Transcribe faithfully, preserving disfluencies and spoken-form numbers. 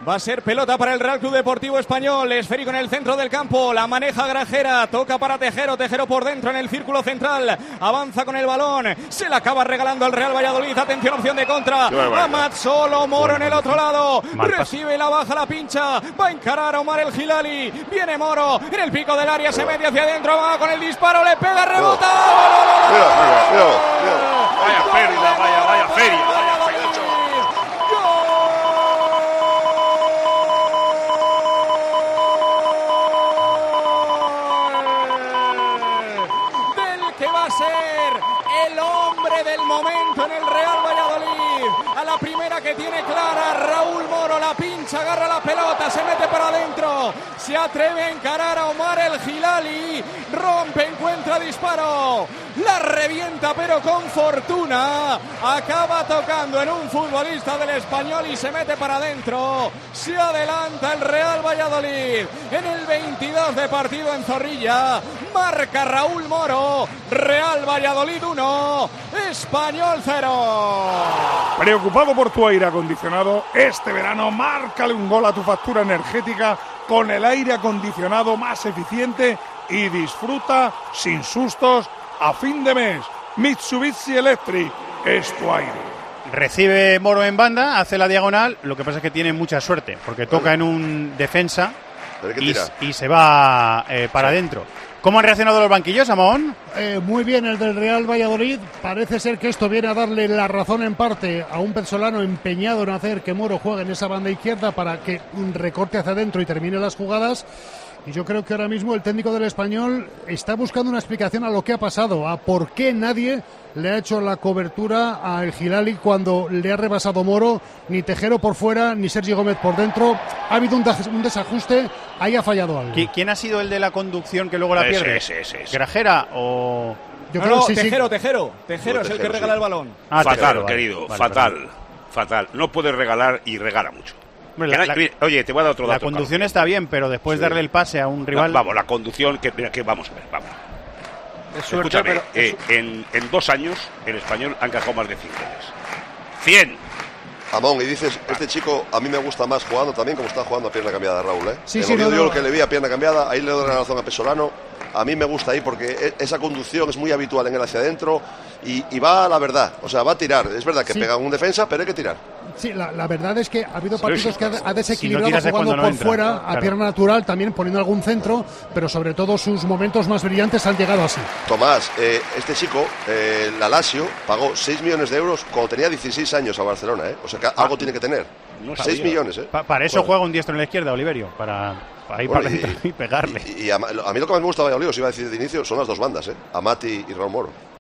Va a ser pelota para el Real Club Deportivo Español. Esférico en el centro del campo. La maneja Grajera. Toca para Tejero. Tejero por dentro en el círculo central. Avanza con el balón. Se la acaba regalando al Real Valladolid. Atención, opción de contra. Amat solo. Moro en el otro lado. Recibe la baja, la pincha. Va a encarar a Omar el Hilali. Viene Moro en el pico del área. Se mete hacia adentro. Va con el disparo. Le pega, rebota. Mira, mira, mira, mira. Vaya pérdida, vaya, vaya feria. El hombre del momento en el Real Valladolid. A la primera que tiene clara, Raúl Moro la pincha, agarra la pelota, se mete para adentro, se atreve a encarar a Omar el Hilali, rompe, encuentra disparo, la revienta pero con fortuna, acaba tocando en un futbolista del Español y se mete para adentro. Se adelanta el Real Valladolid en el veintidós de partido en Zorrilla. Marca Raúl Moro. Real Valladolid uno, Español cero. Preocupado por tu aire acondicionado, este verano márcale un gol a tu factura energética con el aire acondicionado más eficiente y disfruta sin sustos a fin de mes. Mitsubishi Electric es tu aire. Recibe Moro en banda, hace la diagonal, lo que pasa es que tiene mucha suerte, porque toca en un defensa y, y se va eh, para adentro. ¿Cómo han reaccionado los banquillos, Amón? Eh, muy bien el del Real Valladolid. Parece ser que esto viene a darle la razón en parte a un venezolano empeñado en hacer que Moro juegue en esa banda izquierda para que recorte hacia adentro y termine las jugadas. Y yo creo que ahora mismo el técnico del Español está buscando una explicación a lo que ha pasado, a por qué nadie le ha hecho la cobertura a el Hilali cuando le ha rebasado Moro, ni Tejero por fuera, ni Sergi Gómez por dentro. Ha habido un, un desajuste, ahí ha fallado algo. ¿Quién ha sido el de la conducción que luego la pierde? Ese, ese, ese. ¿Grajera o...? Yo no, creo no, sí, Tejero, sí. Tejero, Tejero no, es el que regala sí. el balón. Ah, fatal, Tejero, querido, vale, fatal, vale. fatal. No puede regalar y regala mucho. Hombre, la, la, Oye, te voy a dar otro dato. La conducción Carlos. Está bien, pero después sí. darle el pase a un rival... No, vamos, la conducción, que, que vamos a ver, vamos. Es suerte, Escúchame, pero eh, es... en, en dos años el Español ha encajado más de cien goles. ¡cien! Amón, y dices, este chico a mí me gusta más jugando también como está jugando a pierna cambiada, Raúl, ¿eh? Sí, en sí, el no, vídeo no. que le vi a pierna cambiada, ahí le doy la razón a Pesolano. A mí me gusta ahí porque esa conducción es muy habitual en él hacia adentro y, y va a la verdad, o sea, va a tirar. Es verdad que sí. pega un defensa, pero hay que tirar. Sí, la, la verdad es que ha habido partidos sí, que ha, ha desequilibrado si no jugando no por entra, fuera, claro. a pierna natural, también poniendo algún centro, pero sobre todo sus momentos más brillantes han llegado así. Tomás, eh, este chico, eh, la Lazio, pagó seis millones de euros cuando tenía dieciséis años a Barcelona, ¿eh? O sea que ah, algo tiene que tener. No seis millones, ¿eh? Pa para eso bueno. juega un diestro en la izquierda, Oliverio, para, para ir bueno, para y, y pegarle. Y, y a, a mí lo que más me gusta de Valladolid, os iba a decir de inicio, son las dos bandas, ¿eh? Amati y Raúl Moro.